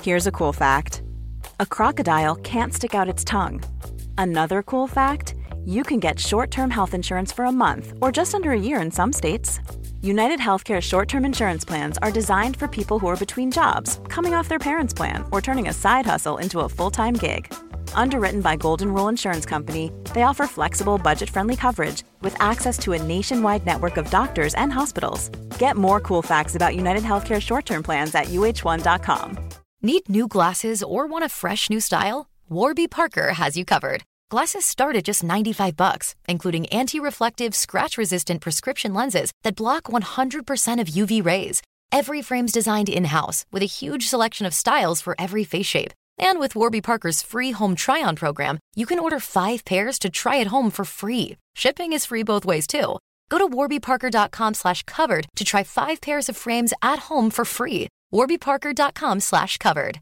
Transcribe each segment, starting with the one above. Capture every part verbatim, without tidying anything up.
Here's a cool fact. A crocodile can't stick out its tongue. Another cool fact, you can get short-term health insurance for a month or just under a year in some states. United Healthcare short-term insurance plans are designed for people who are between jobs, coming off their parents' plan, or turning a side hustle into a full-time gig. Underwritten by Golden Rule Insurance Company, they offer flexible, budget-friendly coverage with access to a nationwide network of doctors and hospitals. Get more cool facts about United Healthcare short-term plans at U H one dot com. Need new glasses or want a fresh new style? Warby Parker has you covered. Glasses start at just ninety-five bucks, including anti-reflective, scratch-resistant prescription lenses that block one hundred percent of U V rays. Every frame's designed in-house with a huge selection of styles for every face shape. And with Warby Parker's free home try-on program, you can order five pairs to try at home for free. Shipping is free both ways, too. Go to warbyparker.com slash covered to try five pairs of frames at home for free. warbyparker.com slash covered.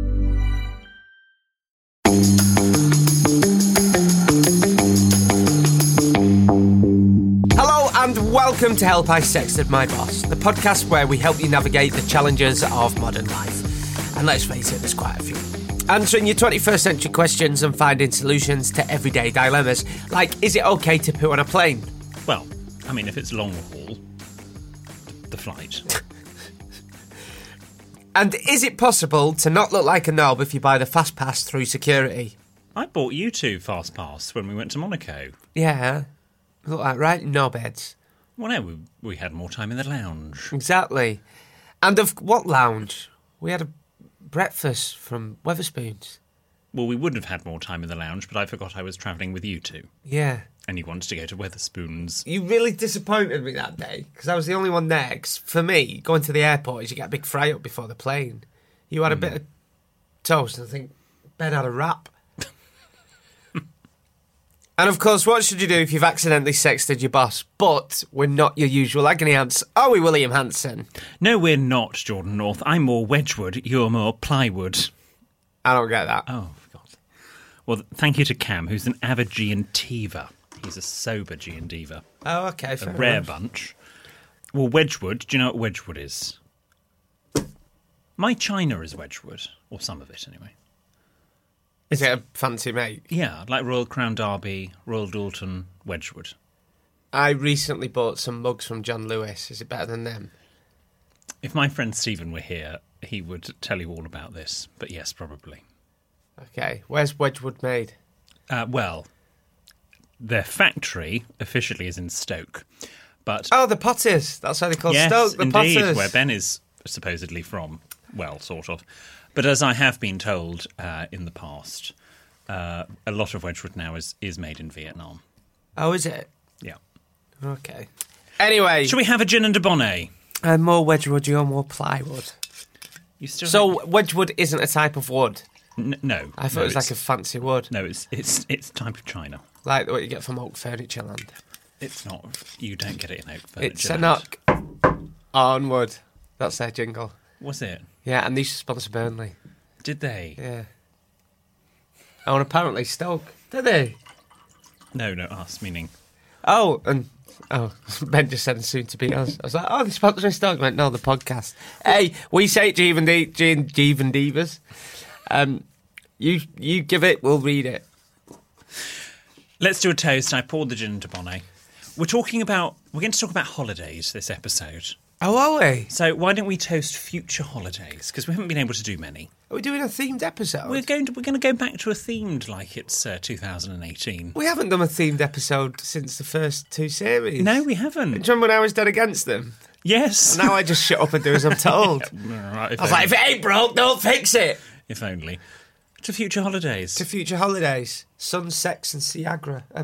Hello and welcome to Help I Sexted My Boss, the podcast where we help you navigate the challenges of modern life. And let's face it, there's quite a few. Answering your twenty-first century questions and finding solutions to everyday dilemmas, like, is it okay to poo on a plane? Well, I mean, if it's long haul, the flight. And is it possible to not look like a knob if you buy the fast pass through security? I bought you two fast pass when we went to Monaco. Yeah, look like right knobheads. Well, no, we, we had more time in the lounge. Exactly. And of what lounge? We had a breakfast from Wetherspoons. Well, we would have had more time in the lounge, but I forgot I was travelling with you two. Yeah. And you wanted to go to Wetherspoons. You really disappointed me that day, because I was the only one there. 'Cause for me, going to the airport is you get a big fry up before the plane. You had a mm. bit of toast, and I think Ben had a wrap. And of course, what should you do if you've accidentally sexted your boss? But we're not your usual agony ants, are we, William Hanson? No, we're not, Jordan North. I'm more Wedgwood, you're more Plywood. I don't get that. Oh, God. Well, thank you to Cam, who's an avid G and Diva. He's a sober G and Diva. Oh, okay, fair A rare enough. bunch. Well, Wedgwood, do you know what Wedgwood is? My china is Wedgwood, or some of it anyway. Is it a fancy mate? Yeah, like Royal Crown Derby, Royal Dalton, Wedgwood. I recently bought some mugs from John Lewis. Is it better than them? If my friend Stephen were here, he would tell you all about this. But yes, probably. Okay. Where's Wedgwood made? Uh, well, their factory officially is in Stoke. But Oh, the Potters. That's how they call yes, Stoke, the indeed, Potters. where Ben is supposedly from. Well, sort of. But as I have been told uh, in the past, uh, a lot of Wedgwood now is, is made in Vietnam. Oh, is it? Yeah. Okay. Anyway. Shall we have a gin and a bonnet? I'm more Wedgwood, you're more plywood. You still So Wedgwood isn't a type of wood? N- no. I thought no, it was like it's- a fancy wood. No, it's it's it's type of china. Like what you get from Oak Furniture Land. It's not. You don't get it in oak furniture. It's a knock on wood. That's their jingle. Was it? Yeah, and they used to sponsor Burnley. Did they? Yeah. Oh, and apparently Stoke. Did they? No, no, us, meaning... Oh, and... Oh, Ben just said and soon to be us. I was like, oh, they sponsoring Stoke. I went, no, the podcast. Hey, we say Jeeve and, D- Jeeve Jeeve and Divas. Um, you, you give it, we'll read it. Let's do a toast. I poured the gin into bonnet. We're talking about... We're going to talk about holidays this episode. Oh, are we? So why don't we toast future holidays? Because we haven't been able to do many. Are we doing a themed episode? We're going to we're going to go back to a themed like it's uh, two thousand eighteen. We haven't done a themed episode since the first two series. No, we Do you haven't. remember when I was dead against them? Yes. Now I just shut up and do as I'm told. Right, if I was only. like, if it ain't broke, don't fix it. If only. To future holidays. To future holidays. Sun, sex and Ciagra. Uh,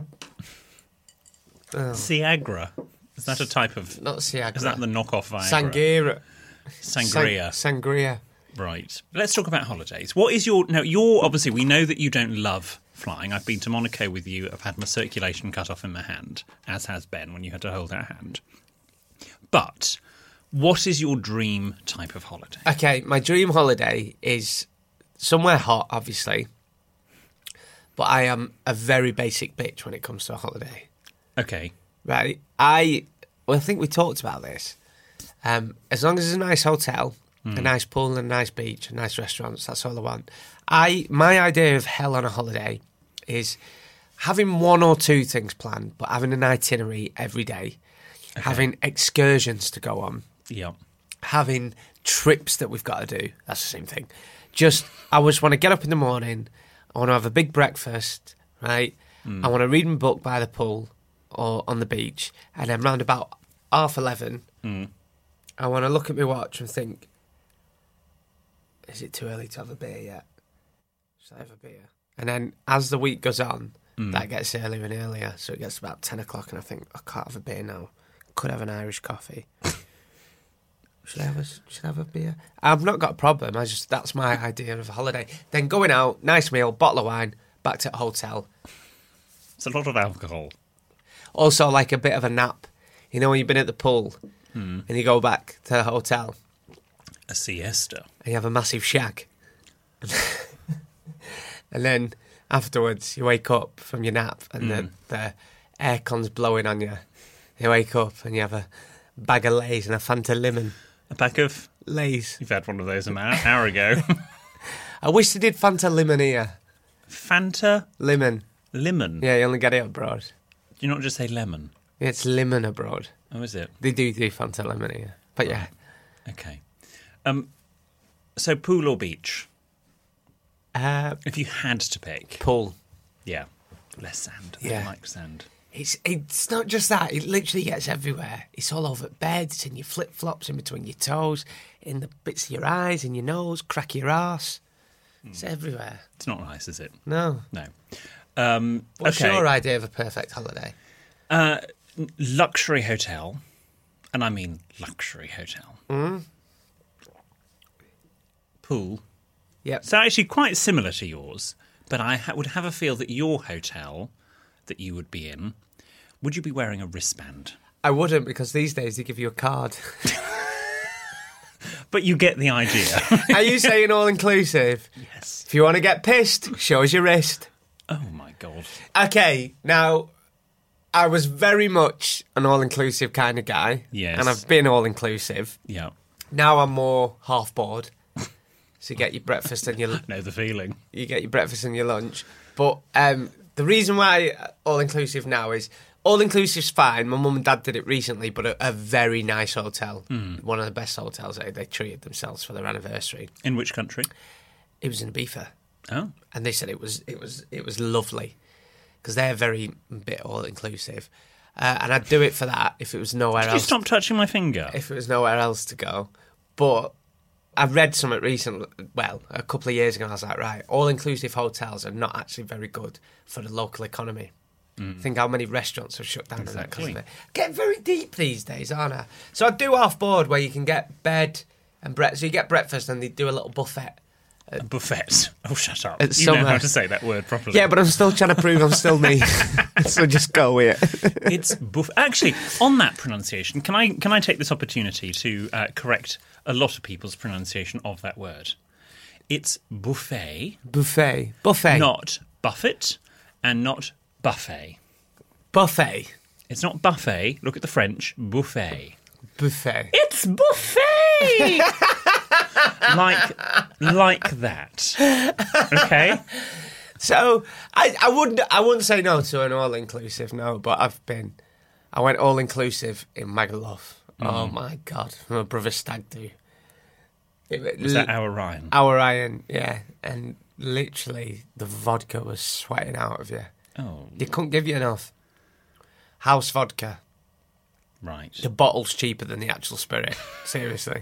oh, Ciagra. Is that a type of... not Ciagra. Is that the knockoff Viagra? Sangria. Sangria. Sang- sangria. Right. Let's talk about holidays. What is your... Now, you're... Obviously, we know that you don't love flying. I've been to Monaco with you. I've had my circulation cut off in my hand, as has Ben when you had to hold our hand. But what is your dream type of holiday? Okay, my dream holiday is somewhere hot, obviously. But I am a very basic bitch when it comes to a holiday. Okay. Right. I... Well, I think we talked about this. Um, as long as it's a nice hotel... a nice pool and a nice beach and nice restaurants. That's all I want. I my idea of hell on a holiday is having one or two things planned, but having an itinerary every day, okay. having excursions to go on, yeah, having trips that we've got to do. That's the same thing. Just, I just want to get up in the morning, I want to have a big breakfast, right? Mm. I want to read my book by the pool or on the beach, and then round about half eleven, mm. I want to look at my watch and think, is it too early to have a beer yet? Should I have a beer? And then as the week goes on, mm. that gets earlier and earlier, so it gets about ten o'clock, and I think, I can't have a beer now. Could have an Irish coffee. Should I have a, should I have a beer? I've not got a problem. I just that's my idea of a holiday. Then going out, nice meal, bottle of wine, back to the hotel. It's a lot of alcohol. Also, like a bit of a nap. You know when you've been at the pool hmm. and you go back to the hotel. A siesta. And you have a massive shag. And then afterwards, you wake up from your nap and mm. the, the aircon's blowing on you. You wake up and you have a bag of Lay's and a Fanta lemon. A pack of Lay's. You've had one of those an hour ago. I wish they did Fanta lemon here. Fanta? Lemon. Lemon? Yeah, you only get it abroad. Do you not just say lemon? Yeah, it's lemon abroad. Oh, is it? They do do Fanta lemon here. But yeah. Okay. Um. So pool or beach? Uh, if you had to pick. Pool. Yeah. Less sand. I yeah. don't like sand. It's it's not just that. It literally gets everywhere. It's all over beds, in your flip-flops, in between your toes, in the bits of your eyes, in your nose, crack your arse. Mm. It's everywhere. It's not nice, is it? No. No. Um, What's okay. your idea of a perfect holiday? Uh, luxury hotel. And I mean luxury hotel. Mm. Pool. Yep. So actually quite similar to yours, but I ha- would have a feel that your hotel that you would be in, would you be wearing a wristband? I wouldn't, because these days they give you a card. But you get the idea. Are you saying all-inclusive? Yes. If you want to get pissed, show us your wrist. Oh, my God. Okay, now, I was very much an all-inclusive kind of guy. Yes. And I've been all-inclusive. Yeah. Now I'm more half-board. So you get your breakfast and your... I know the feeling. You get your breakfast and your lunch. But um, the reason why all-inclusive now is... All-inclusive's fine. My mum and dad did it recently, but a, a very nice hotel. Mm. One of the best hotels. They, they treated themselves for their anniversary. In which country? It was in Ibiza. Oh. And they said it was it was it was lovely because they're very bit all-inclusive. Uh, and I'd do it for that if it was nowhere Did else. you stop touching my finger? If it was nowhere else to go. But I read something recently, well, a couple of years ago, and I was like, right, all-inclusive hotels are not actually very good for the local economy. Mm. Think how many restaurants have shut down exactly. and that because of it. Getting very deep these days, aren't I? So I'd do half board where you can get bed and breakfast. So you get breakfast and they do a little buffet. A buffet? Oh, shut up. It's you summer. know how to say that word properly. Yeah, but I'm still trying to prove I'm still me. So just go with it. It's buff. Actually, on that pronunciation, can I can I take this opportunity to uh, correct a lot of people's pronunciation of that word? It's buffet. Buffet. Buffet. Not buffet and not buffet. Buffet. It's not buffet. Look at the French. Buffet. Buffet. It's buffet! like, like that. Okay? So, I, I wouldn't I wouldn't say no to an all-inclusive, no, but I've been... I went all-inclusive in Magaluf. Mm. Oh, my God. My brother stag do. It, was that our Ryan? Our Ryan, yeah. And literally, the vodka was sweating out of you. Oh. They couldn't give you enough. House vodka. Right. The bottle's cheaper than the actual spirit. Seriously.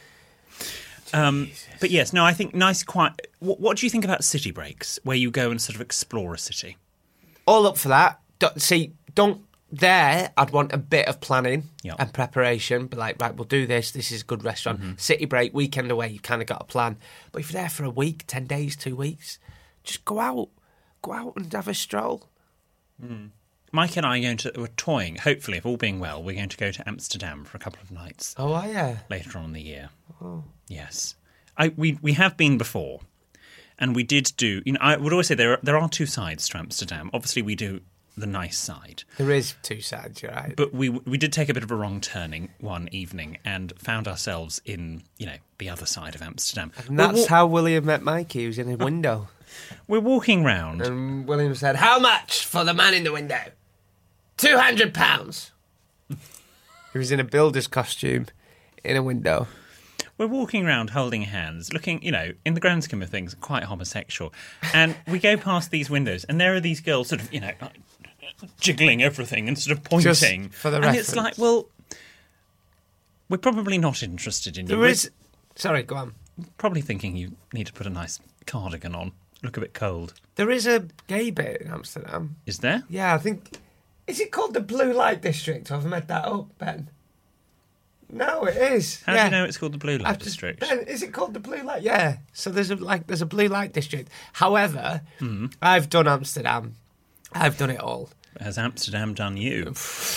Um, but yes, no, I think nice, quiet. What, what do you think about city breaks, where you go and sort of explore a city? All up for that. Don't, see, don't... There, I'd want a bit of planning yep. and preparation. Be like, right, we'll do this. This is a good restaurant. Mm-hmm. City break, weekend away, you've kind of got a plan. But if you're there for a week, ten days, two weeks, just go out. Go out and have a stroll. Mm. Mike and I are going to, we're toying, hopefully, if all being well, we're going to go to Amsterdam for a couple of nights. Oh, are you? Later on in the year. Oh. Yes. I, we we have been before, and we did do, you know, I would always say there are, there are two sides to Amsterdam. Obviously, we do the nice side. There is two sides, you're right. But we we did take a bit of a wrong turning one evening and found ourselves in, you know, the other side of Amsterdam. And that's wa- how William met Mikey. He was in a window. We're walking round. And William said, how much for the man in the window? two hundred pounds. He was in a builder's costume in a window. We're walking around holding hands, looking, you know, in the grand scheme of things, quite homosexual. And we go past these windows, and there are these girls sort of, you know, like, jiggling everything and sort of pointing. Just for the and reference. It's like, well, we're probably not interested in you. There We're is... Sorry, go on. Probably thinking you need to put a nice cardigan on. Look a bit cold. There is a gay bit in Amsterdam. Is there? Yeah, I think... Is it called the Blue Light District? I've made that up, Ben. No, it is. How yeah. do you know it's called the Blue Light I've just- District? Ben, is it called the Blue Light? Yeah. So there's a like there's a Blue Light District. However, Mm. I've done Amsterdam. I've done it all. Has Amsterdam done you?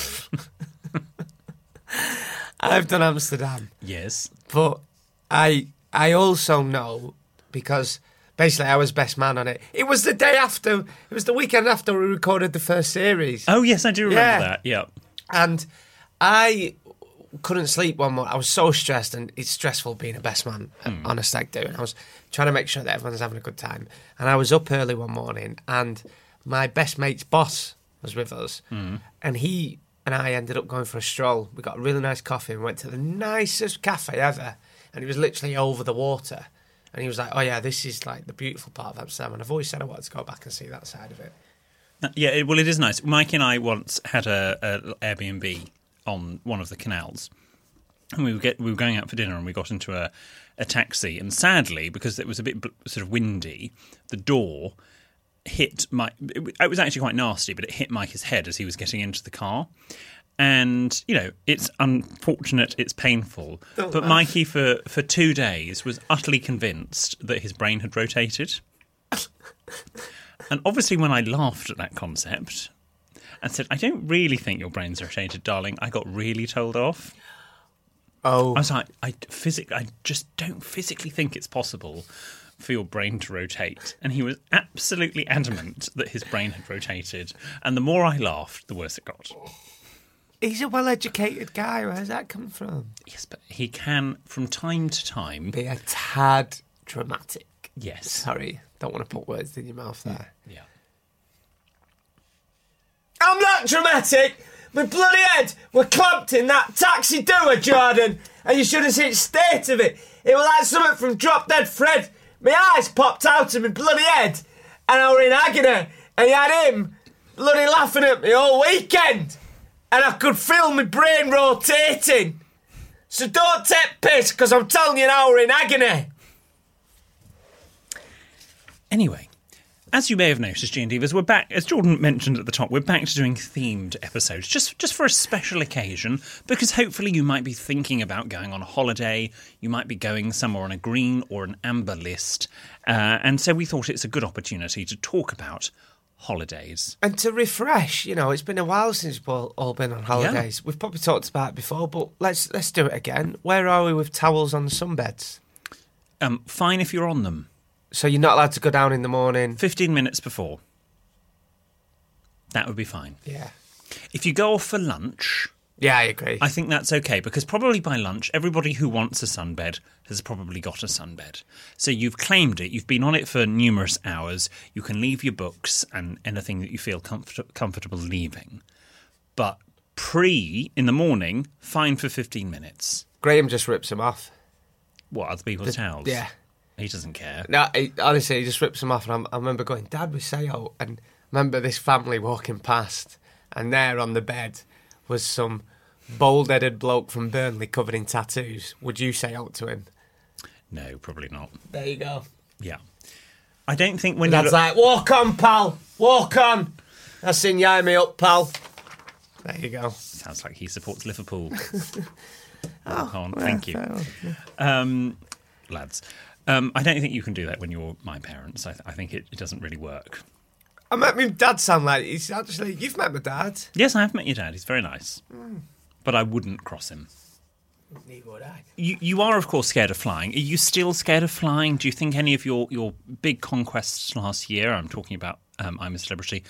I've done Amsterdam. Yes. But I I also know because basically I was best man on it. It was the day after. It was the weekend after we recorded the first series. Oh, yes, I do remember Yeah. that. Yeah. And I couldn't sleep one morning. I was so stressed, and it's stressful being a best man Mm. on a stag do. And I was trying to make sure that everyone's having a good time. And I was up early one morning, and my best mate's boss was with us. Mm. And he and I ended up going for a stroll. We got a really nice coffee and went to the nicest cafe ever. And it was literally over the water. And he was like, oh, yeah, this is like the beautiful part of Amsterdam. And I've always said I wanted to go back and see that side of it. Yeah, it, well, it is nice. Mike and I once had a, a Airbnb on one of the canals, and we were get we were going out for dinner, and we got into a, a taxi, and sadly, because it was a bit bl- sort of windy, the door hit Mike. It, it was actually quite nasty, but it hit Mike's head as he was getting into the car. And, you know, it's unfortunate, it's painful. Don't but laugh. Mikey, for, for two days, was utterly convinced that his brain had rotated. And obviously when I laughed at that concept and said, I don't really think your brain's rotated, darling, I got really told off. Oh. I was like, I, physic- I just don't physically think it's possible for your brain to rotate. And he was absolutely adamant that his brain had rotated. And the more I laughed, the worse it got. He's a well-educated guy. Where's that come from? Yes, but he can, from time to time... Be a tad dramatic. Yes. Sorry, don't want to put words in your mouth there. Yeah. I'm not dramatic. My bloody head were clamped in that taxi doer, Jordan, and you should have seen the state of it. It was like something from Drop Dead Fred. My eyes popped out of my bloody head, and I were in agony, and you had him bloody laughing at me all weekend, and I could feel my brain rotating. So don't take piss, because I'm telling you now, we're in agony. Anyway, as you may have noticed, G and Divas, we're back, as Jordan mentioned at the top, we're back to doing themed episodes, just just for a special occasion, because hopefully you might be thinking about going on a holiday, you might be going somewhere on a green or an amber list, uh, and so we thought it's a good opportunity to talk about holidays. And to refresh, you know, it's been a while since we've all, all been on holidays. Yeah. We've probably talked about it before, but let's let's do it again. Where are we with towels on the sunbeds? Um, fine if you're on them. So you're not allowed to go down in the morning? fifteen minutes before. That would be fine. Yeah. If you go off for lunch... Yeah, I agree. I think that's okay, because probably by lunch, everybody who wants a sunbed has probably got a sunbed. So you've claimed it, you've been on it for numerous hours, you can leave your books and anything that you feel comfort- comfortable leaving. But pre, in the morning, fine for fifteen minutes. Graham just rips them off. What, other people's The, towels? Yeah. He doesn't care. No, he, honestly, he just rips them off. And I'm, I remember going, Dad, we say out. And I remember this family walking past, and there on the bed was some bald-headed bloke from Burnley covered in tattoos. Would you say out to him? No, probably not. There you go. Yeah. I don't think when Dad's you... like, walk on, pal. Walk on. That's seen you eye me up, pal. There you go. Sounds like he supports Liverpool. Oh, on. well, Thank you. Um, lads. Um, I don't think you can do that when you're my parents. I, th- I think it, it doesn't really work. I met my dad sound like he's actually... You've met my dad. Yes, I have met your dad. He's very nice. Mm. But I wouldn't cross him. Neither would I. You, you are, of course, scared of flying. Are you still scared of flying? Do you think any of your, your big conquests last year, I'm talking about um, I'm a Celebrity,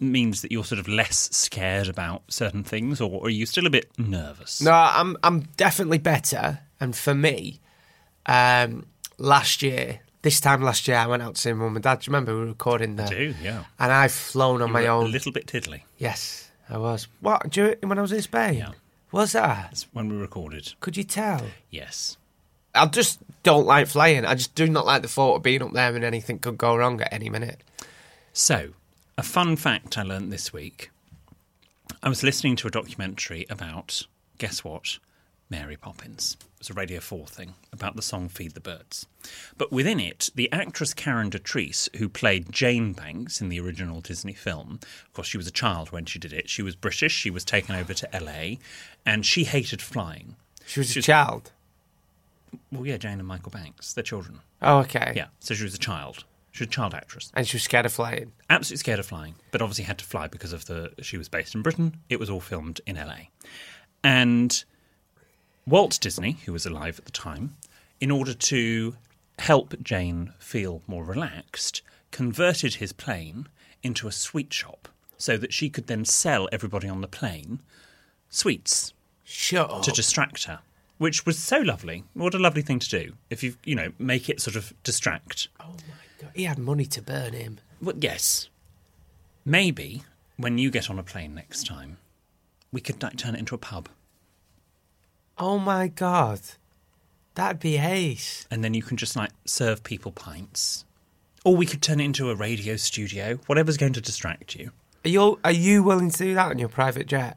means that you're sort of less scared about certain things, or are you still a bit nervous? No, I'm I'm definitely better. And for me, um, last year, this time last year, I went out to see mum and dad. Do you remember we were recording there? I do, yeah. And I've flown on You my were own. a little bit tiddly. Yes, I was. What? Do you, when I was in Spain? Yeah. Was that? That's when we recorded. Could you tell? Yes. I just don't like flying. I just do not like the thought of being up there and anything could go wrong at any minute. So, a fun fact I learnt this week. I was listening to a documentary about, guess what, Mary Poppins. It was a Radio four thing about the song Feed the Birds. But within it, the actress Karen Dotrice, who played Jane Banks in the original Disney film, of course she was a child when she did it, she was British, she was taken over to L A, and she hated flying. She was She a was- child. Well, yeah, Jane and Michael Banks, they're children. Oh, okay. Yeah, so she was a child. She was a child actress. And she was scared of flying. Absolutely scared of flying, but obviously had to fly because of the. She was based in Britain. It was all filmed in L A. And Walt Disney, who was alive at the time, in order to help Jane feel more relaxed, converted his plane into a sweet shop so that she could then sell everybody on the plane sweets Shut up. to distract her, which was so lovely. What a lovely thing to do. If you, you know, make it sort of distract. Oh, my God. He had money to burn him. Well, yes. Maybe when you get on a plane next time, we could like, turn it into a pub. Oh, my God. That'd be ace. And then you can just like serve people pints. Or we could turn it into a radio studio, whatever's going to distract you. Are you, are you willing to do that on your private jet?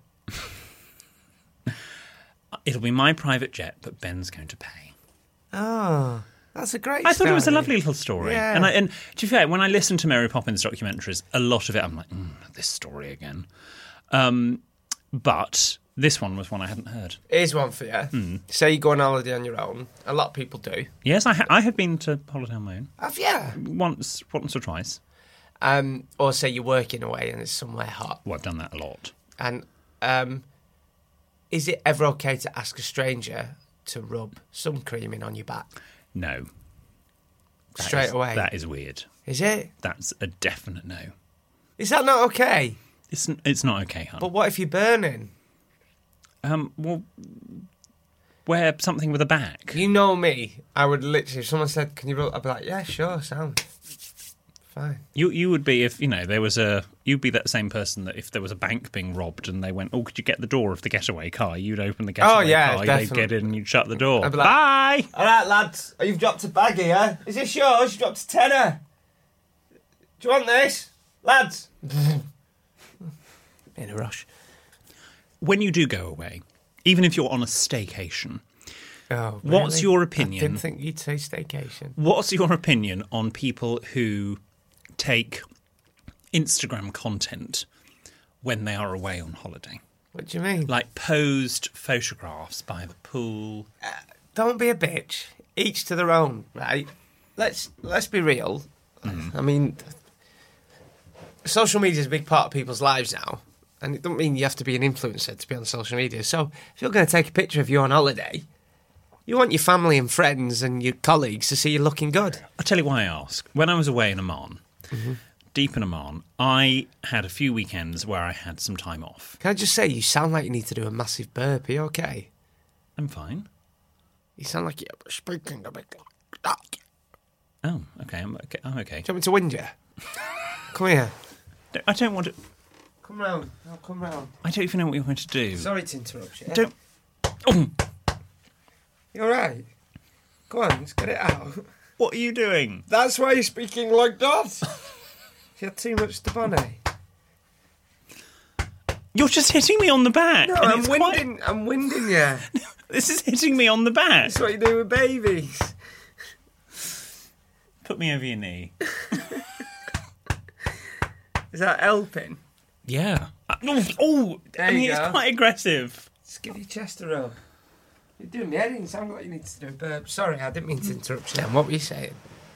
It'll be my private jet, but Ben's going to pay. Oh, that's a great I thought it was a story. lovely little story. Yeah. And, I, and to be fair, when I listen to Mary Poppins documentaries, a lot of it I'm like, mm, this story again. Um, but this one was one I hadn't heard. Here's one for you. Hmm. Say you go on holiday on your own. A lot of people do. Yes, I, ha- I have been to holiday on my own. Have you? Once, once or twice. Um, or say you're working away and it's somewhere hot. Well, I've done that a lot. And um, is it ever okay to ask a stranger to rub sun cream in on your back? No. That Straight is- away? That is weird. Is it? That's a definite no. Is that not okay? It's it's not okay, hon. But what if you're burning? Um, well, wear something with a back. You know me. I would literally, if someone said, can you rub, I'd be like, yeah, sure, sound. Fine. You you would be if you know there was a you'd be that same person that if there was a bank being robbed and they went, oh, could you get the door of the getaway car? You'd open the getaway Oh, yeah, car, they'd definitely. get in and you'd shut the door. I'd be like, Bye. All right, lads. Oh, you've dropped a bag here. Is this yours? You dropped a tenner. Do you want this? Lads. In a rush. When you do go away, even if you're on a staycation, Oh, What's really? your I opinion? didn't think you'd say staycation. what's your opinion on people who take Instagram content when they are away on holiday? What do you mean? Like posed photographs by the pool. Don't be a bitch. Each to their own, right? Let's let's be real. I mean, social media is a big part of people's lives now, and it doesn't mean you have to be an influencer to be on social media. So if you're going to take a picture of you on holiday, you want your family and friends and your colleagues to see you looking good. I'll tell you why I ask. When I was away in Oman, Mm-hmm. deep in Oman, I had a few weekends where I had some time off. Can I just say, you sound like you need to do a massive burp. Are you okay? I'm fine. You sound like you're speaking a bit like that. Oh, okay. I'm okay. I'm okay. Do you want me to wind you? Come here. I don't want to. Come round. I'll come round. I don't even know what you're going to do. Sorry to interrupt you. Don't. Oh, You all right? Go on, let's get it out. what are you doing? That's why you're speaking like that. You had too much Stabone. You're just hitting me on the back. No, and I'm it's winding. I'm winding you. Quite, this is hitting me on the back. That's what you do with babies. Put me over your knee. Is that helping? Yeah. Uh, Oh, oh There I mean, you it's go. quite aggressive. Just give your chest a rub. You're doing the heading. Sound like you need to do a burp. Sorry, I didn't mean to interrupt you. Then what were you saying?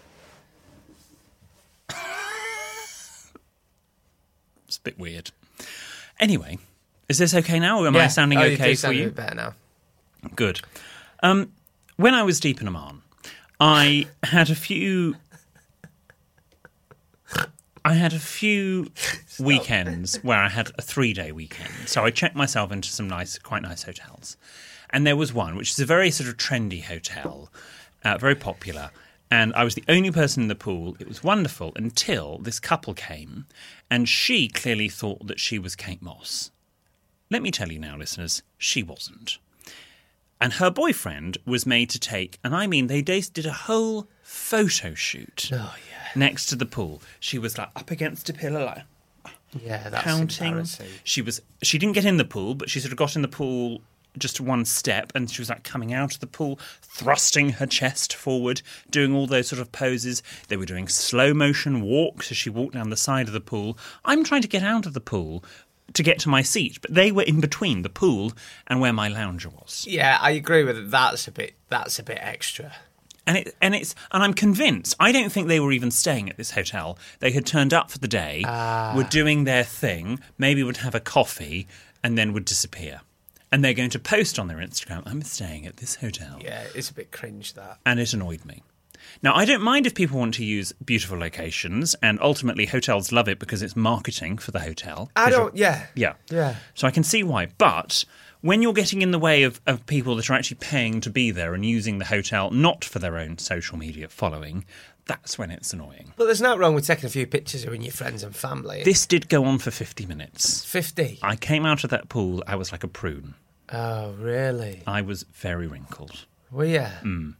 It's a bit weird. Anyway, is this okay now? Or am I sounding oh, you okay do for sound you? a bit better now. Good. Um, when I was deep in Oman, I had a few. I had a few weekends where I had a three-day weekend. So I checked myself into some nice, quite nice hotels. And there was one, which is a very sort of trendy hotel, uh, very popular. And I was the only person in the pool. It was wonderful until this couple came, and she clearly thought that she was Kate Moss. Let me tell you now, listeners, she wasn't. And her boyfriend was made to take, and I mean, they did a whole photo shoot Oh, yeah. next to the pool. She was like up against a pillar, like Yeah, that's counting. embarrassing. She was. She didn't get in the pool, but she sort of got in the pool just one step, and she was like coming out of the pool, thrusting her chest forward, doing all those sort of poses. They were doing slow motion walks as she walked down the side of the pool. I'm trying to get out of the pool to get to my seat, but they were in between the pool and where my lounger was. Yeah, I agree with it. That's a bit. That's a bit extra. And it and it's and I'm convinced. I don't think they were even staying at this hotel. They had turned up for the day, Ah. were doing their thing, maybe would have a coffee, and then would disappear. And they're going to post on their Instagram, I'm staying at this hotel. Yeah, it's a bit cringe, that. And it annoyed me. Now, I don't mind if people want to use beautiful locations, and ultimately hotels love it because it's marketing for the hotel. I don't. Yeah. Yeah. Yeah. So I can see why. But when you're getting in the way of, of people that are actually paying to be there and using the hotel not for their own social media following, that's when it's annoying. But there's nothing wrong with taking a few pictures of your friends and family. This did go on for fifty minutes. fifty. I came out of that pool, I was like a prune. Oh, really? I was very wrinkled. Well, yeah. Mm.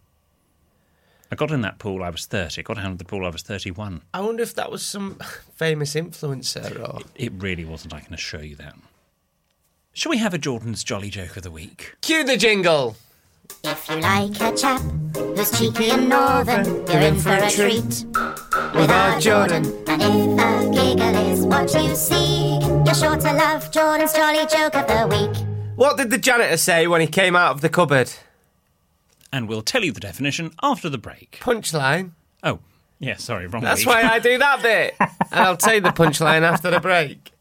I got in that pool, I was thirty. I got out of the pool, I was thirty-one. I wonder if that was some famous influencer or... It really wasn't, I can assure you that. Shall we have a Jordan's Jolly Joke of the Week? Cue the jingle! If you like a chap who's cheeky and northern, you're in for a treat with our Jordan. And if a giggle is what you seek, you're sure to love Jordan's Jolly Joke of the Week. What did the janitor say when he came out of the cupboard? And we'll tell you the definition after the break. Punchline. Oh, yeah, sorry, wrong That's week. why I do that bit. And I'll tell you the punchline after the break.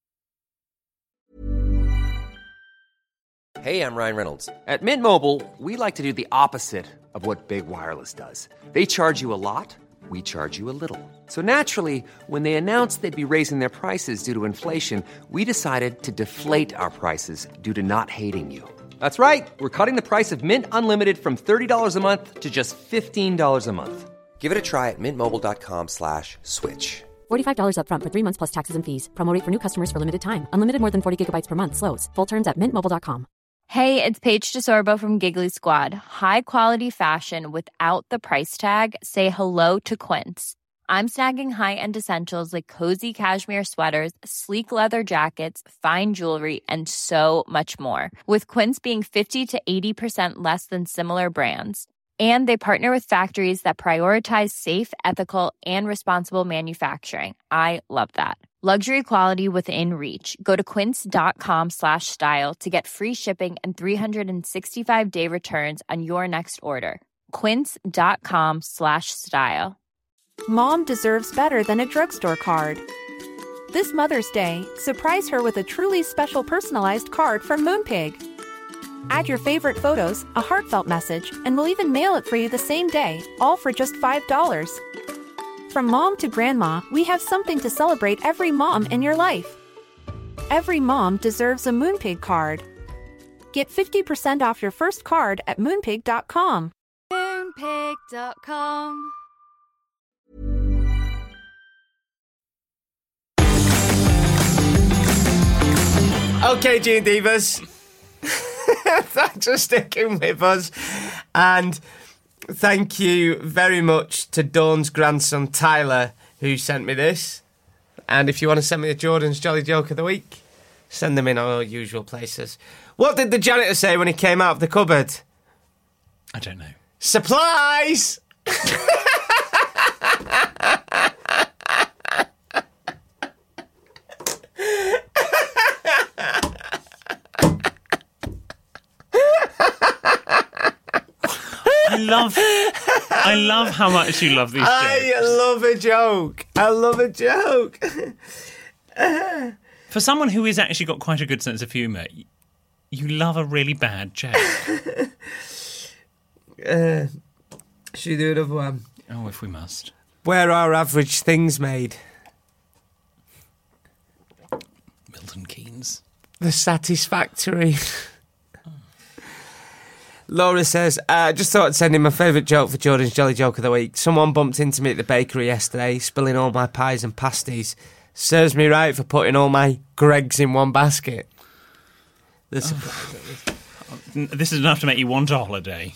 Hey, I'm Ryan Reynolds. At Mint Mobile, we like to do the opposite of what Big Wireless does. They charge you a lot, we charge you a little. So naturally, when they announced they'd be raising their prices due to inflation, we decided to deflate our prices due to not hating you. That's right. We're cutting the price of Mint Unlimited from thirty dollars a month to just fifteen dollars a month. Give it a try at mintmobile.com slash switch. forty-five dollars up front for three months plus taxes and fees. Promo rate for new customers for limited time. Unlimited more than forty gigabytes per month. Slows full terms at mint mobile dot com. Hey, it's Paige DeSorbo from Giggly Squad. High quality fashion without the price tag. Say hello to Quince. I'm snagging high-end essentials like cozy cashmere sweaters, sleek leather jackets, fine jewelry, and so much more. With Quince being fifty to eighty percent less than similar brands. And they partner with factories that prioritize safe, ethical, and responsible manufacturing. I love that. Luxury quality within reach. Go to quince.com slash style to get free shipping and three sixty-five day returns on your next order. Quince.com slash style. Mom deserves better than a drugstore card. This Mother's Day, surprise her with a truly special personalized card from Moonpig. Add your favorite photos, a heartfelt message, and we'll even mail it for you the same day, all for just five dollars. From mom to grandma, we have something to celebrate every mom in your life. Every mom deserves a Moonpig card. Get fifty percent off your first card at moonpig dot com. moonpig dot com. Okay, Gene Divas. Thanks for sticking with us. And thank you very much to Dawn's grandson, Tyler, who sent me this. And if you want to send me a Jordan's Jolly Joke of the Week, send them in our usual places. What did the janitor say when he came out of the cupboard? I don't know. Supplies! I love I love how much you love these jokes. I love a joke. I love a joke. For someone who has actually got quite a good sense of humour, you love a really bad joke. uh, should we do another one? Oh, if we must. Where are average things made? Milton Keynes. The Satisfactory. Laura says, I uh, just thought I'd send in my favourite joke for Jordan's Jolly Joke of the Week. Someone bumped into me at the bakery yesterday, spilling all my pies and pasties. Serves me right for putting all my Greggs in one basket. This, oh. this is enough to make you want a holiday.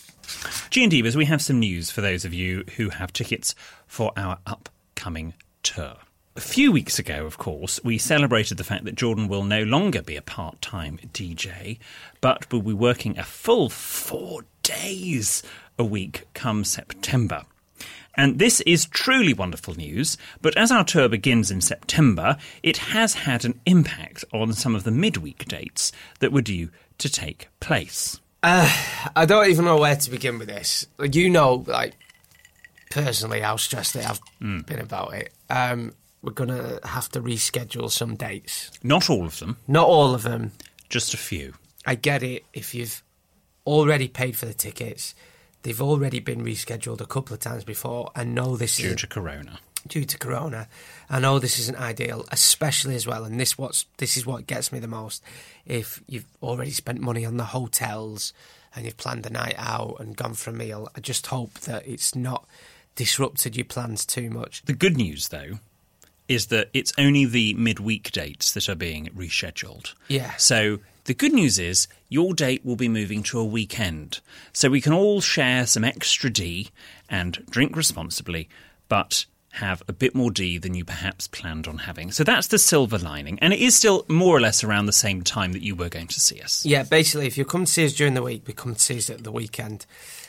G and Divas, we have some news for those of you who have tickets for our upcoming tour. A few weeks ago, of course, we celebrated the fact that Jordan will no longer be a part-time D J, but will be working a full four days a week come September. And this is truly wonderful news, but as our tour begins in September, it has had an impact on some of the midweek dates that were due to take place. Uh, I don't even know where to begin with this. Like, you know, like, personally how stressed I've mm. been about it. Um... We're going to have to reschedule some dates. Not all of them. Not all of them. Just a few. I get it. If you've already paid for the tickets, they've already been rescheduled a couple of times before. I know this is... Due is... to Corona. Due to Corona. I know this isn't ideal, especially as well, and this what's this is what gets me the most. If you've already spent money on the hotels and you've planned a night out and gone for a meal, I just hope that it's not disrupted your plans too much. The good news, though, is that it's only the midweek dates that are being rescheduled. Yeah. So the good news is your date will be moving to a weekend. So we can all share some extra D and drink responsibly, but have a bit more D than you perhaps planned on having. So that's the silver lining. And it is still more or less around the same time that you were going to see us. Yeah, basically, if you come to see us during the week, we come to see us at the weekend.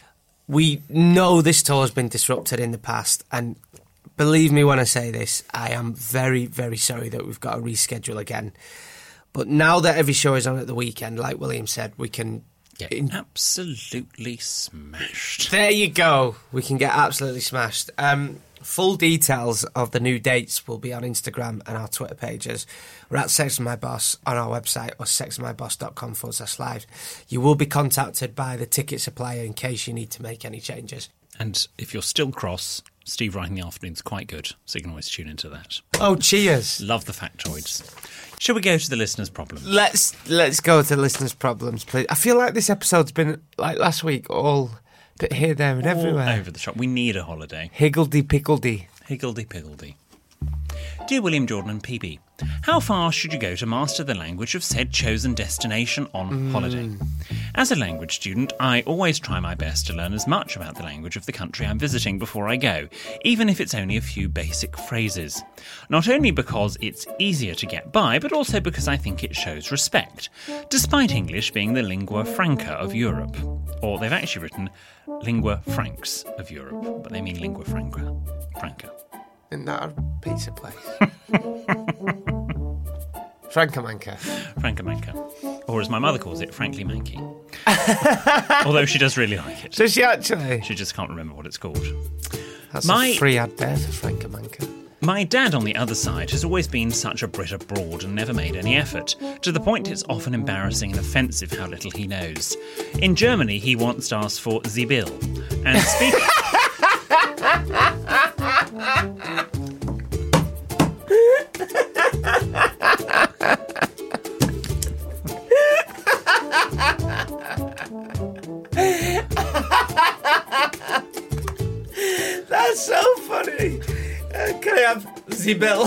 We know this tour has been disrupted in the past, and believe me when I say this, I am very, very sorry that we've got to reschedule again. But now that every show is on at the weekend, like William said, we can get in- absolutely smashed. There you go. We can get absolutely smashed. Um, full details of the new dates will be on Instagram and our Twitter pages. We're at Sex and My Boss on our website or sexandmyboss.com forward slash live. You will be contacted by the ticket supplier in case you need to make any changes. And if you're still cross, Steve Wright in the Afternoon's quite good, so you can always tune into that. Oh, cheers. Love the factoids. Shall we go to the listeners' problems? Let's let's go to the listeners' problems, please. I feel like this episode's been, like last week, all bit here, there and all everywhere. Over the shop. We need a holiday. Higgledy-piggledy. Higgledy-piggledy. Dear William, Jordan and P B, how far should you go to master the language of said chosen destination on mm. holiday? As a language student, I always try my best to learn as much about the language of the country I'm visiting before I go, even if it's only a few basic phrases. Not only because it's easier to get by, but also because I think it shows respect, despite English being the lingua franca of Europe. Or they've actually written lingua francs of Europe, but they mean lingua franca. Franca. Isn't that a pizza place? Francamanca. Francamanca. Or as my mother calls it, Frankly Manky. Although she does really like it. Does she actually? She just can't remember what it's called. That's my, a free ad there for Francamanca. My dad, on the other side, has always been such a Brit abroad and never made any effort, to the point it's often embarrassing and offensive how little he knows. In Germany, he once asked for the bill. And speak... That's so funny. Uh, can I have the bill?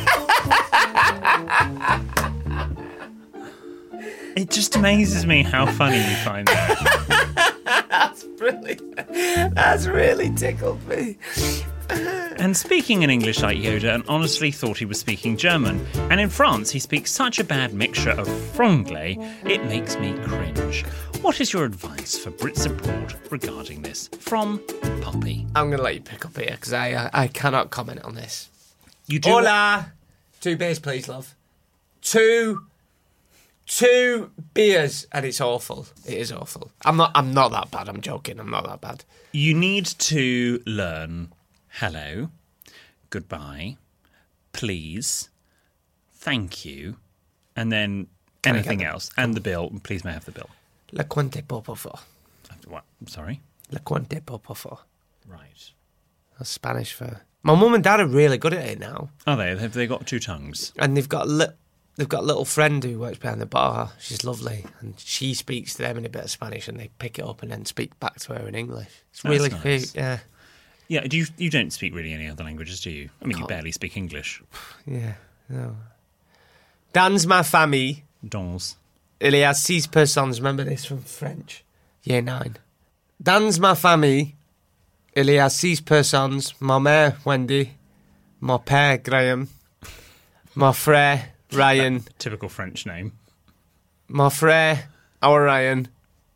It just amazes me how funny you find that. That's brilliant. That's really tickled me. And speaking in English like Yoda, and honestly thought he was speaking German. And in France, he speaks such a bad mixture of franglais, it makes me cringe. What is your advice for Brits abroad regarding this? From Poppy. I'm going to let you pick up here, because I, uh, I cannot comment on this. You do. Hola! Two beers, please, love. Two... Two beers, and it's awful. It is awful. I'm not I'm not that bad, I'm joking, I'm not that bad. You need to learn hello, goodbye, please, thank you, and then Can anything else. And the bill. Please may I have the bill. La quante po, por favor. What? Sorry? La quante po, por favor. Right. That's Spanish for... My mum and dad are really good at it now. Are they? Have they got two tongues? And they've got... Li- they've got a little friend who works behind the bar. She's lovely, and she speaks to them in a bit of Spanish, and they pick it up and then speak back to her in English. It's That's really nice. cute. Yeah, Yeah, do you you don't speak really any other languages, do you? I mean, you Can't. barely speak English. yeah. No. Dans ma famille, Dans. il y a six personnes. Remember this from French, year nine. Dans ma famille, il y a six personnes. Ma mère, Wendy. Mon père, Graham. Mon frère, Ryan. Typical French name. Mon frère, our Ryan.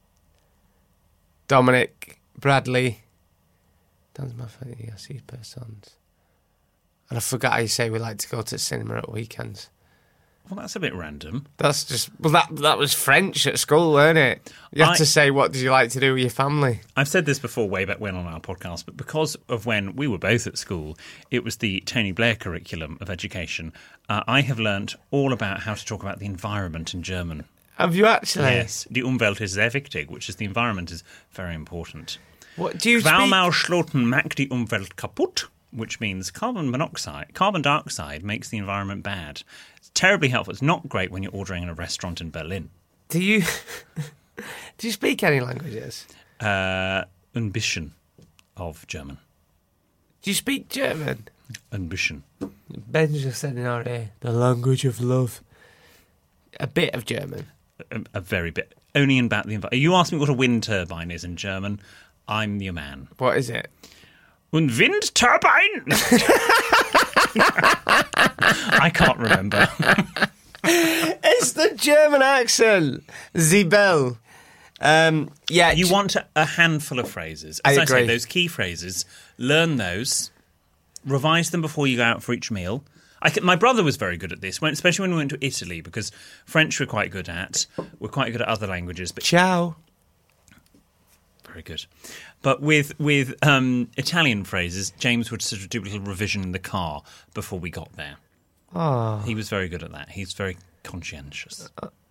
Dominic, Bradley. Dans ma famille, il y a six personnes. And I forgot how you say we like to go to the cinema at weekends. Well, that's a bit random. That's just, well, that that was French at school, weren't it? You have I- to say, what did you like to do with your family? I've said this before way back when on our podcast, but because of when we were both at school, it was the Tony Blair curriculum of education. Uh, I have learnt all about how to talk about the environment in German. Have you actually? Yes, die Umwelt ist sehr wichtig, which is the environment is very important. What do you speak? Qualmausschloten macht die Umwelt kaputt, which means carbon monoxide, carbon dioxide makes the environment bad. It's terribly helpful. It's not great when you're ordering in a restaurant in Berlin. Do you do you speak any languages? Uh, ein bisschen of German. Do you speak German? Ein bisschen. Ben just said in our ear, the language of love. A bit of German. A, a very bit. Only in about the environment. You asked me what a wind turbine is in German. I'm your man. What is it? Ein Windturbine! I can't remember. It's the German accent. Zibel. Um, yeah, You want a, a handful of phrases. I As I, agree. say, those key phrases, learn those, revise them before you go out for each meal. I can, my brother was very good at this, when, especially when we went to Italy, because French we're quite good at. We're quite good at other languages, but ciao. very good. But with with um, Italian phrases, James would sort of do a little revision in the car before we got there. Oh, He was very good at that. He's very conscientious.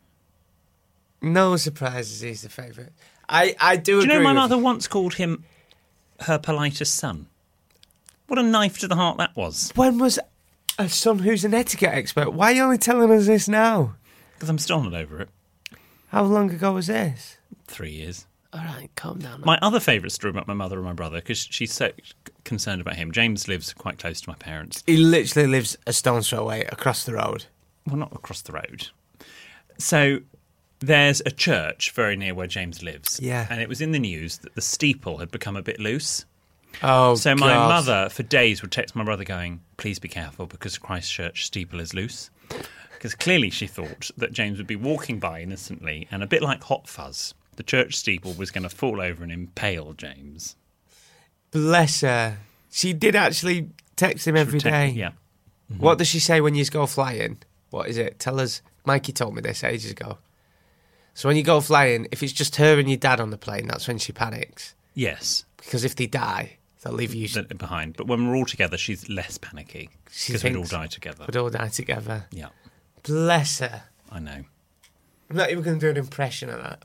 no surprises. He's the favourite. I, I do. Do you know agree my with- mother once called him her politest son? What a knife to the heart that was. When was a son who's an etiquette expert? Why are you only telling us this now? Because I'm still not over it. How long ago was this? Three years. All right, calm down. My other favourite story about my mother and my brother, because she's so concerned about him. James lives quite close to my parents. He literally lives a stone's throw away across the road. Well, not across the road. So there's a church very near where James lives. Yeah. And it was in the news that the steeple had become a bit loose. Oh, So my God. mother, for days, would text my brother going, please be careful because Christchurch steeple is loose. Because clearly she thought that James would be walking by innocently, and a bit like Hot Fuzz, the church steeple was going to fall over and impale James. Bless her. She did actually text him every Te- day. Yeah. What does she say when you go flying? What is it? Tell us. Mikey told me this ages ago. So when you go flying, if it's just her and your dad on the plane, that's when she panics. Yes. Because if they die, they'll leave you. th- Behind. But when we're all together, she's less panicky. She Because we'd all thinks die together. We'd all die together. Yeah. Bless her. I know. I'm not even going to do an impression of that.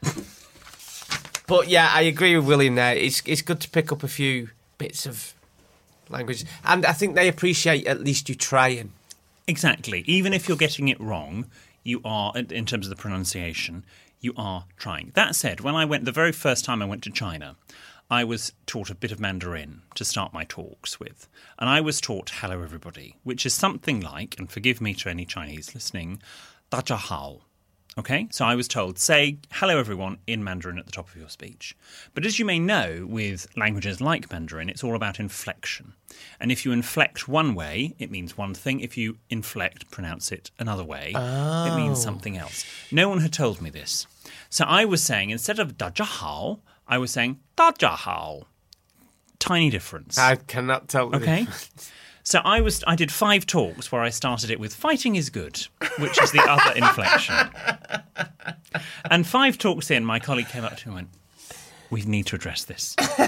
But yeah, I agree with William there. It's it's good to pick up a few bits of language. And I think they appreciate at least you trying. Exactly. Even if you're getting it wrong, you are, in in terms of the pronunciation, you are trying. That said, when I went, the very first time I went to China, I was taught a bit of Mandarin to start my talks with. And I was taught hello everybody, which is something like, and forgive me to any Chinese listening, 大家好. Okay, so I was told, say hello everyone in Mandarin at the top of your speech. But as you may know, with languages like Mandarin, it's all about inflection. And if you inflect one way, it means one thing. If you inflect, pronounce it another way, it means something else. No one had told me this. So I was saying, instead of 大家好, I was saying 大家好. Tiny difference. I cannot tell the Okay. difference. So I was I did five talks where I started it with fighting is good, which is the other inflection. And five talks in, my colleague came up to me and went, we need to address this. And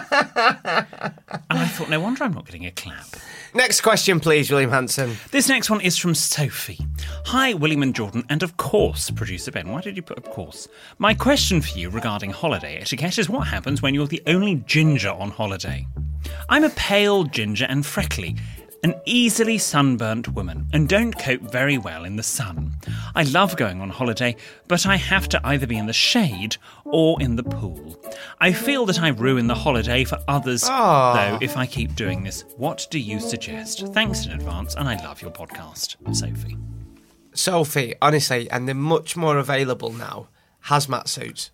I thought, no wonder I'm not getting a clap. Next question, please, William Hanson. This next one is from Sophie. Hi, William and Jordan, and of course, producer Ben. Why did you put of course? My question for you regarding holiday etiquette is what happens when you're the only ginger on holiday? I'm a pale ginger and freckly. An easily sunburnt woman and don't cope very well in the sun. I love going on holiday, but I have to either be in the shade or in the pool. I feel that I ruin the holiday for others, Aww. though, if I keep doing this. What do you suggest? Thanks in advance, and I love your podcast. Sophie. Sophie, honestly, and they're much more available now. Hazmat suits.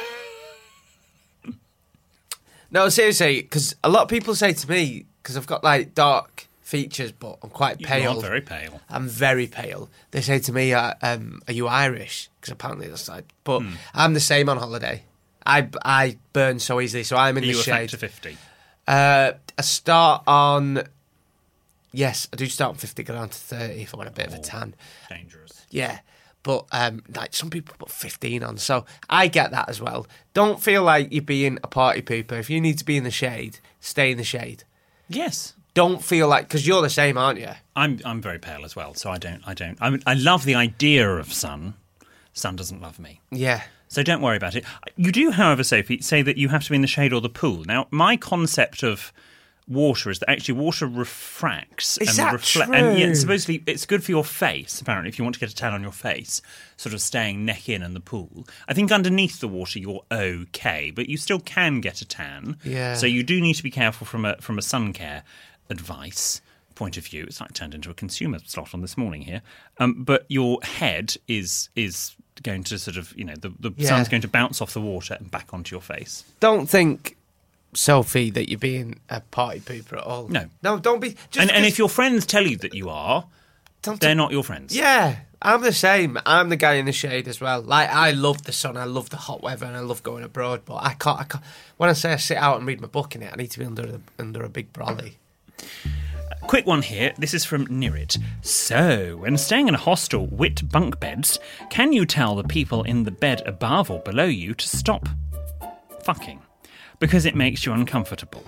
No, seriously, because a lot of people say to me, because I've got like dark features, but I'm quite pale. You are very pale. I'm very pale. They say to me, uh, um, "Are you Irish?" Because apparently that's like. But Hmm. I'm the same on holiday. I I burn so easily, so I'm in Are the you a shade. factor fifty? Uh, I start on. Yes, I do start on fifty, go down to thirty if I want a bit of a tan. Dangerous. Yeah, but um, like some people put fifteen on, so I get that as well. Don't feel like you're being a party pooper. If you need to be in the shade, stay in the shade. Yes. Don't feel like, because you're the same, aren't you? I'm I'm very pale as well, so I don't I don't I, I love the idea of sun. Sun doesn't love me. Yeah. So don't worry about it. You do, however, Sophie, say that you have to be in the shade or the pool. Now, my concept of water is that actually water refracts. Is and that refle- true? And yet, supposedly, it's good for your face, apparently, if you want to get a tan on your face, sort of staying neck in in the pool. I think underneath the water, you're okay, but you still can get a tan. Yeah. So you do need to be careful from a from a sun care advice point of view. It's like turned into a consumer slot on This Morning here. Um, but your head is is going to sort of, you know, the, the Yeah. sun's going to bounce off the water and back onto your face. Don't think, Sophie, that you're being a party pooper at all. No. No, don't be. Just And, and 'cause- if your friends tell you that you are, Don't- they're not your friends. Yeah, I'm the same. I'm the guy in the shade as well. Like, I love the sun, I love the hot weather, and I love going abroad. But I can't. I can't. When I say I sit out and read my book in it, I need to be under the, under a big brolly. Quick one here. This is from Nirit. So, when staying in a hostel with bunk beds, can you tell the people in the bed above or below you to stop fucking? Because it makes you uncomfortable.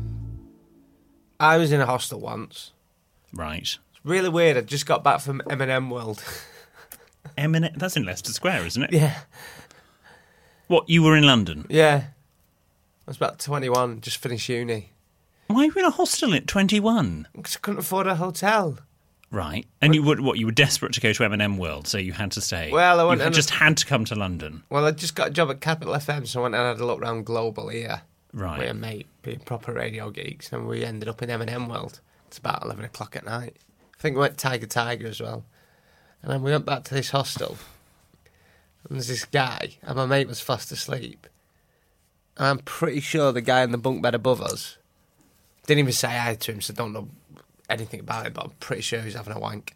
I was in a hostel once. Right. It's really weird. I just got back from M and M World. M and M, that's in Leicester Square, isn't it? Yeah, What, you were in London? yeah. I was about twenty-one, just finished uni. Why were you in a hostel at twenty-one? Because I couldn't afford a hotel. Right. And you would what? You were desperate to go to M and M World, so you had to stay. Well, I went you and- just had to come to London. Well, I just got a job at Capital F M, so I went and had a look round Global here. Right. With a mate, being proper radio geeks, and we ended up in M and M World. It's about eleven o'clock at night. I think we went Tiger Tiger as well. And then we went back to this hostel, and there's this guy, and my mate was fast asleep. And I'm pretty sure the guy in the bunk bed above us didn't even say hi to him, so don't know anything about it, but I'm pretty sure he's having a wank.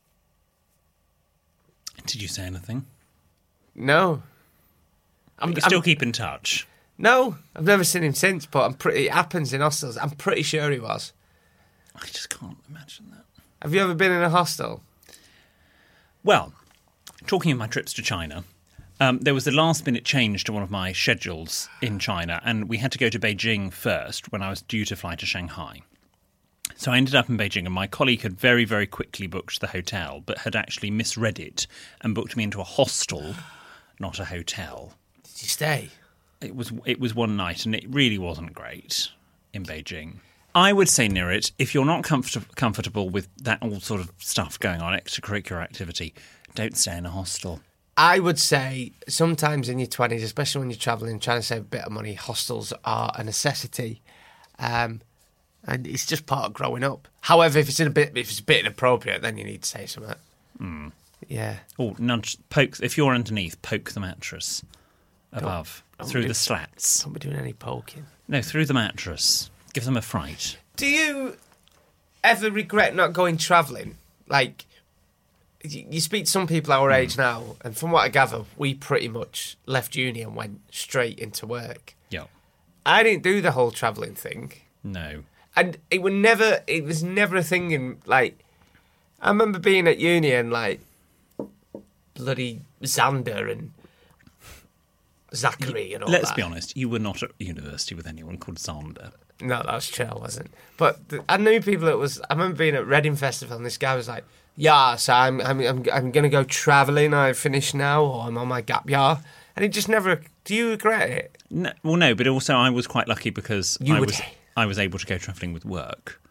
Did you say anything? No. I'm, You I'm- still keep in touch. No, I've never seen him since, but I'm pretty. It happens in hostels. I'm pretty sure he was. I just can't imagine that. Have you ever been in a hostel? Well, talking of my trips to China, um, there was a last-minute change to one of my schedules in China, and we had to go to Beijing first when I was due to fly to Shanghai. So I ended up in Beijing, and my colleague had very, very quickly booked the hotel, but had actually misread it and booked me into a hostel, not a hotel. Did you stay? It was it was one night, and it really wasn't great in Beijing. I would say, near it, if you're not comfort- comfortable with that all sort of stuff going on, extracurricular activity, don't stay in a hostel. I would say sometimes in your twenties, especially when you're travelling, trying to save a bit of money, hostels are a necessity. Um, and it's just part of growing up. However, if it's in a bit, if it's a bit inappropriate, then you need to say something. Mm. Yeah. Oh, nudge, poke. If you're underneath, poke the mattress above don't through do- the slats. Don't be doing any poking. No, through the mattress. Give them a fright. Do you ever regret not going travelling? Like, you you speak to some people our age now, and from what I gather, we pretty much left uni and went straight into work. Yeah. I didn't do the whole travelling thing. No. And it would never, it was never a thing in, like, I remember being at uni and, like, bloody Xander and Zachary and all Let's that. be honest, you were not at university with anyone called Xander. No, that's true, I wasn't. But th- I knew people that was, I remember being at Reading Festival and this guy was like, yeah, so I'm, I'm, I'm, I'm going to go travelling, I've finished now, or I'm on my gap year. And it just never, do you regret it? No, well, no, but also I was quite lucky because You I would- was I was able to go travelling with work.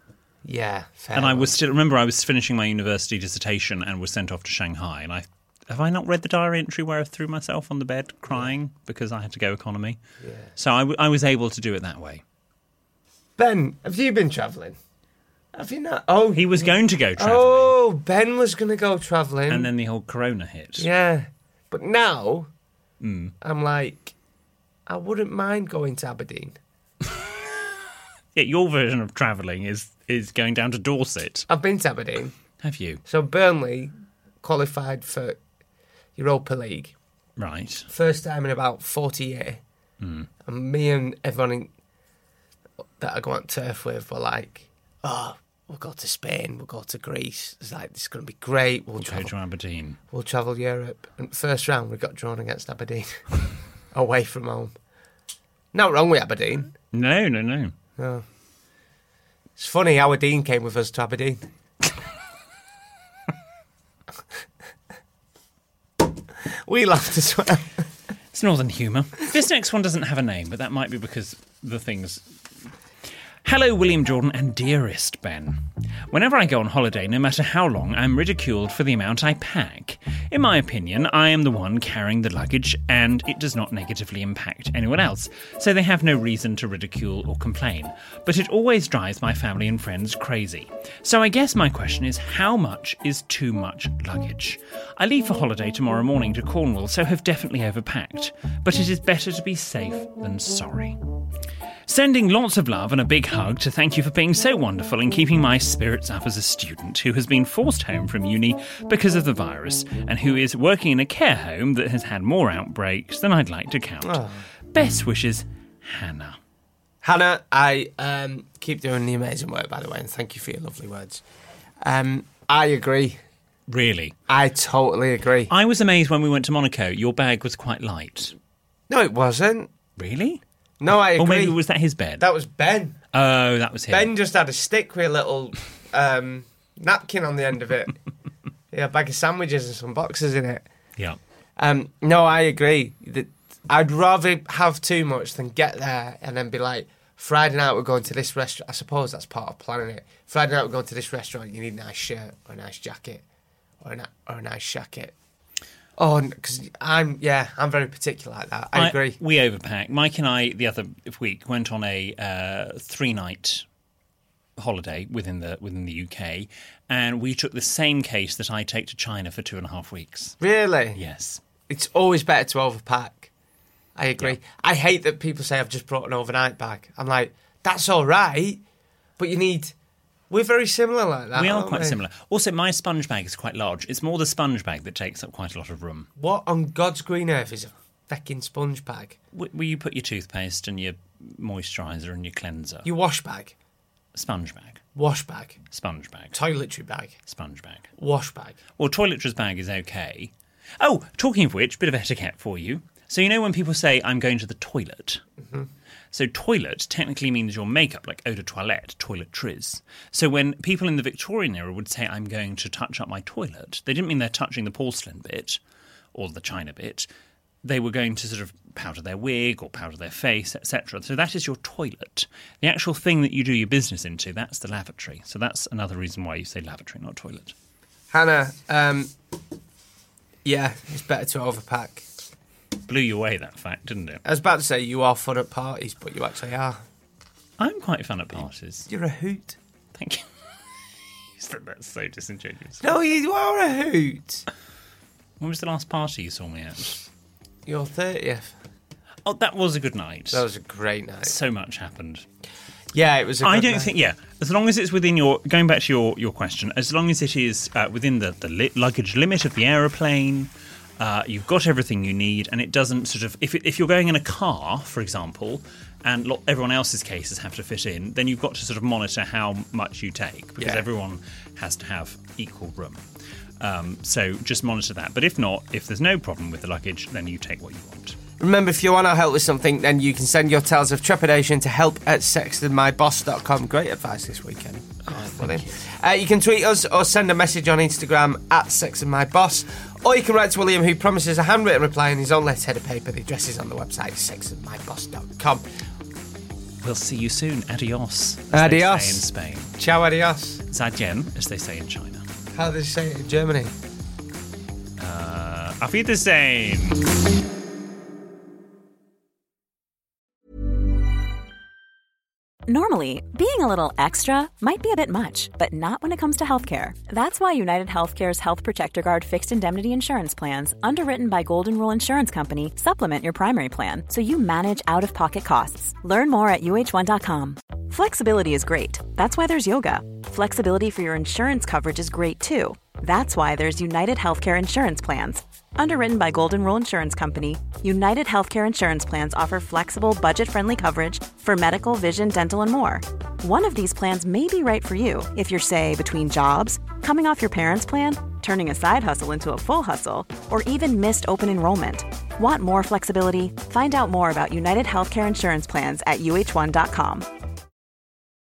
Yeah, fair And I enough. was still, remember, I was finishing my university dissertation and was sent off to Shanghai. And I, have I not read the diary entry where I threw myself on the bed crying because I had to go economy? Yeah. So I, w- I was able to do it that way. Ben, have you been travelling? Have you not? Oh, He was going to go travelling. Oh, Ben was going to go travelling. And then the whole corona hit. Yeah. But now, Mm. I'm like, I wouldn't mind going to Aberdeen. Yeah, your version of travelling is, is going down to Dorset. I've been to Aberdeen. Have you? So Burnley qualified for Europa League. Right. First time in about forty years. Mm. And me and everyone in, that I go on turf with were like, oh, we'll go to Spain, we'll go to Greece. It's like, this is going to be great. We'll, We'll travel, go to Aberdeen. we'll travel Europe. And first round, we got drawn against Aberdeen. Away from home. Not wrong with Aberdeen. No, no, no. No. It's funny, Aberdeen came with us to Aberdeen. We laughed as well. It's northern humour. This next one doesn't have a name, but that might be because the things... Hello, William Jordan and dearest Ben. Whenever I go on holiday, no matter how long, I'm ridiculed for the amount I pack. In my opinion, I am the one carrying the luggage, and it does not negatively impact anyone else, so they have no reason to ridicule or complain. But it always drives my family and friends crazy. So I guess my question is, how much is too much luggage? I leave for holiday tomorrow morning to Cornwall, so have definitely overpacked. But it is better to be safe than sorry. Sending lots of love and a big hug to thank you for being so wonderful and keeping my spirits up as a student who has been forced home from uni because of the virus and who is working in a care home that has had more outbreaks than I'd like to count. Oh. Best wishes, Hannah. Hannah, I um, keep doing the amazing work, by the way, and thank you for your lovely words. Um, I agree. Really? I totally agree. I was amazed when we went to Monaco. Your bag was quite light. No, it wasn't. Really? No, I agree. Or maybe was that his bed? That was Ben. Oh, that was him. Ben just had a stick with a little um, napkin on the end of it. Yeah, a bag of sandwiches and some boxes in it. Yeah. Um, no, I agree. That I'd rather have too much than get there and then be like, Friday night we're going to this restaurant. I suppose that's part of planning it. Friday night we're going to this restaurant. You need a nice shirt or a nice jacket or a, or a nice jacket. Oh, because I'm, yeah, I'm very particular like that. I, I agree. We overpack. Mike and I, the other week, went on a uh, three-night holiday within the within the U K, and we took the same case that I take to China for two and a half weeks. Really? Yes. It's always better to overpack. I agree. Yeah. I hate that people say I've just brought an overnight bag. I'm like, that's all right, but you need... We're very similar like that. We are aren't quite we? similar. Also, my sponge bag is quite large. It's more the sponge bag that takes up quite a lot of room. What on God's green earth is a fecking sponge bag? Where you put your toothpaste and your moisturiser and your cleanser. Your wash bag? Sponge bag. Wash bag? Sponge bag. Toiletry bag? Sponge bag. Wash bag? Well, toiletries bag is okay. Oh, talking of which, bit of etiquette for you. So you know when people say, I'm going to the toilet... Mm-hmm. So toilet technically means your makeup, like eau de toilette, toiletries. So when people in the Victorian era would say, I'm going to touch up my toilet, they didn't mean they're touching the porcelain bit or the china bit. They were going to sort of powder their wig or powder their face, et cetera. So that is your toilet. The actual thing that you do your business into, that's the lavatory. So that's another reason why you say lavatory, not toilet. Hannah, um, yeah, it's better to overpack. Blew you away, that fact, didn't it? I was about to say you are fun at parties, but you actually are. I'm quite fun at parties. You're a hoot. Thank you. That's so disingenuous. No, you are a hoot. When was the last party you saw me at? Your thirtieth. Oh, that was a good night. That was a great night. So much happened. Yeah, it was a good I don't night. think, yeah, as long as it's within your, going back to your, your question, as long as it is uh, within the, the li- luggage limit of the aeroplane... Uh, you've got everything you need, and it doesn't sort of... If, it, if you're going in a car, for example, and lo- everyone else's cases have to fit in, then you've got to sort of monitor how much you take, because Yeah. everyone has to have equal room. Um, so just monitor that. But if not, if there's no problem with the luggage, then you take what you want. Remember, if you want our help with something, then you can send your tales of trepidation to help at sexted my boss dot com. Great advice this weekend. Oh, funny. You. Uh, you can tweet us or send a message on Instagram at sexedmyboss. Or you can write to William, who promises a handwritten reply in his own letterhead of paper. The address is on the website, sexed my boss dot com. we'll see you soon. Adios, as Adios. they say in Spain. Ciao, adios. Zaijian, as they say in China. How do they say it in Germany? Uh, Auf Wiedersehen. Normally, being a little extra might be a bit much, but not when it comes to healthcare. That's why United Healthcare's Health Protector Guard fixed indemnity insurance plans, underwritten by Golden Rule Insurance Company, supplement your primary plan so you manage out-of-pocket costs. Learn more at U H one dot com. Flexibility is great. That's why there's yoga. Flexibility for your insurance coverage is great too. That's why there's United Healthcare Insurance Plans. Underwritten by Golden Rule Insurance Company, United Healthcare Insurance Plans offer flexible, budget-friendly coverage for medical, vision, dental, and more. One of these plans may be right for you if you're, say, between jobs, coming off your parents' plan, turning a side hustle into a full hustle, or even missed open enrollment. Want more flexibility? Find out more about United Healthcare Insurance Plans at U H one dot com.